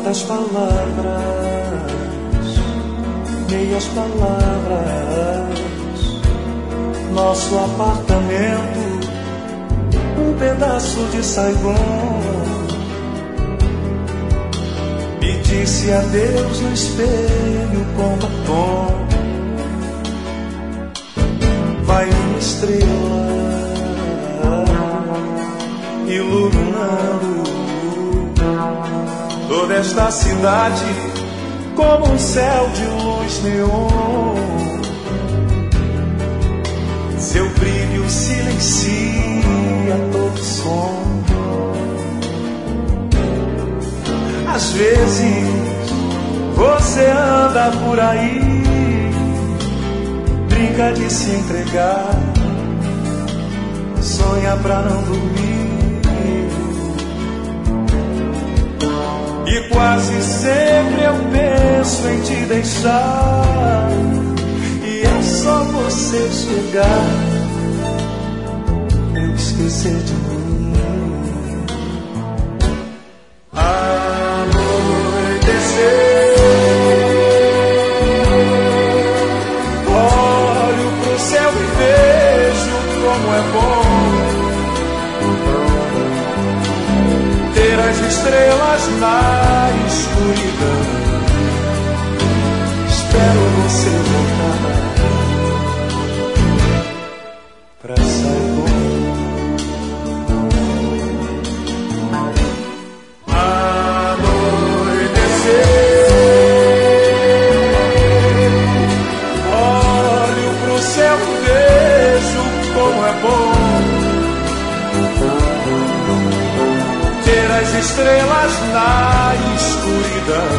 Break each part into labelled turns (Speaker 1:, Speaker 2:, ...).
Speaker 1: Tantas palavras, meias palavras. Nosso apartamento, um pedaço de Saigon. Me disse adeus no espelho com batom. Vai uma estrela iluminando toda esta cidade como um céu de luz neon. Seu brilho silencia todo som. Às vezes você anda por aí, brinca de se entregar, sonha pra não dormir. E quase sempre eu penso em te deixar, e é só você chegar pra eu esquecer de mim. Como é bom ter as estrelas na escuridão. Espero você voltar pra Saigon. Como é bom ter as estrelas na escuridão.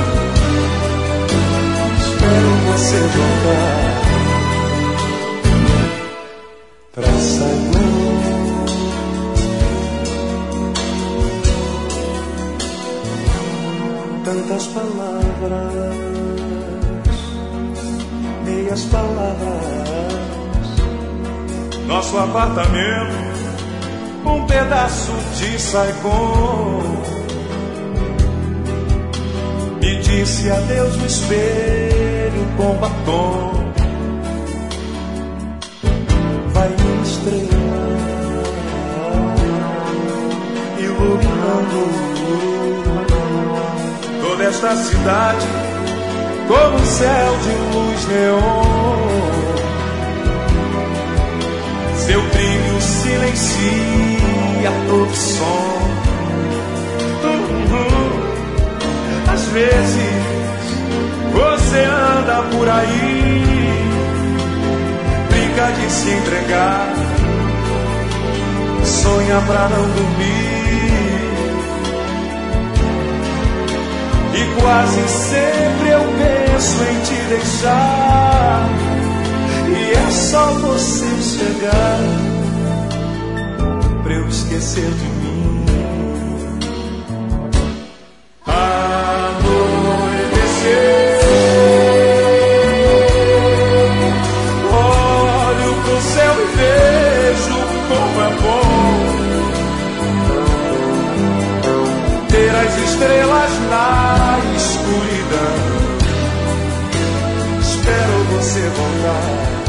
Speaker 1: Espero você voltar pra Saigon. Tantas palavras, meias palavras. Nosso apartamento, um pedaço de Saigon. Me disse adeus no espelho com batom. Vai uma estrela iluminando toda esta cidade como um céu de luz neon. Seu brilho silencia todo som. Às vezes você anda por aí, brinca de se entregar, sonha pra não dormir. E quase sempre eu penso em te deixar, e é só você chegar pra eu esquecer de mim. Anoitecer, olho pro céu e vejo como é bom ter as estrelas na escuridão. Espero você voltar